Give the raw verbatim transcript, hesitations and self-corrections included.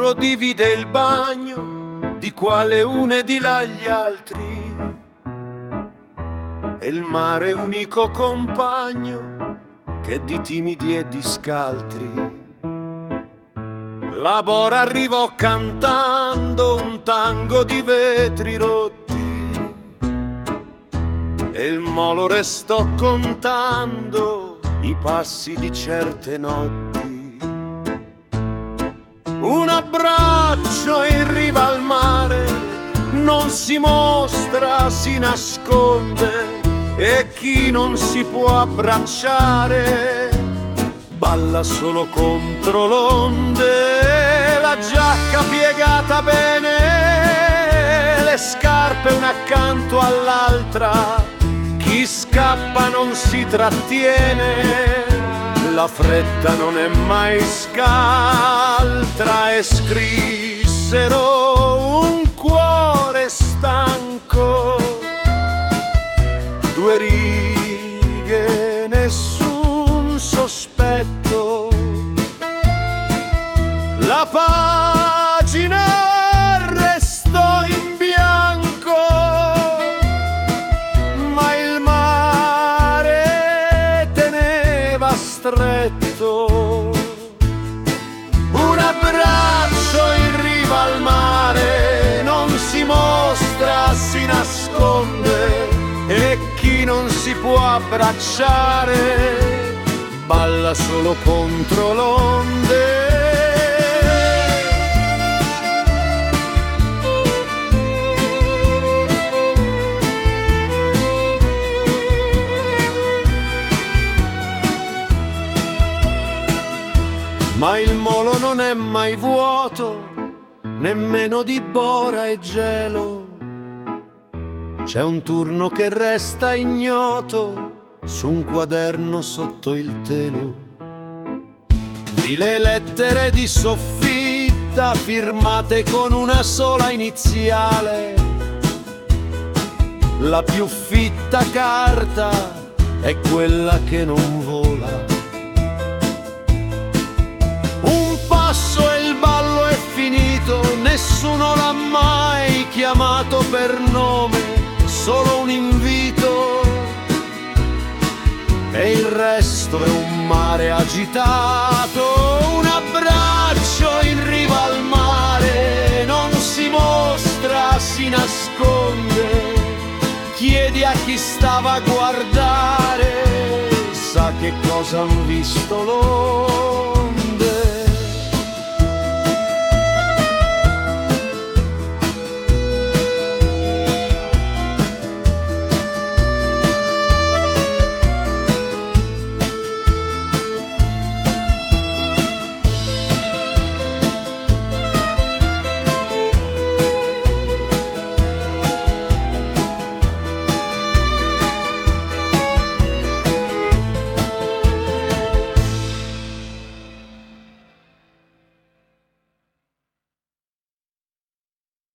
loro divide il bagno, di qua le une di là gli altri, e il mare unico compagno che di timidi e di scaltri. La Bora arrivò cantando un tango di vetri rotti, e il Molo restò contando i passi di certe notti. Un abbraccio in riva al mare non si mostra, si nasconde, e chi non si può abbracciare balla solo contro l'onde. La giacca piegata bene, le scarpe una accanto all'altra, chi scappa non si trattiene, la fretta non è mai scaltra. E scrissero un cuore stanco, due righe, nessun sospetto, la pagina restò in bianco, ma il mare teneva stretto. Un abbraccio in riva al mare non si mostra, si nasconde, e chi non si può abbracciare balla solo contro l'onde. Ma il Molo non è mai vuoto, nemmeno di Bora e gelo. C'è un turno che resta ignoto su un quaderno sotto il telo. Di le lettere di soffitta firmate con una sola iniziale, la più fitta carta è quella che non vola. Un passo e il ballo è finito, nessuno l'ha mai chiamato per nome, solo un invito, e il resto è un mare agitato. Un abbraccio in riva al mare non si mostra, si nasconde, chiedi a chi stava a guardare, sa che cosa han visto loro.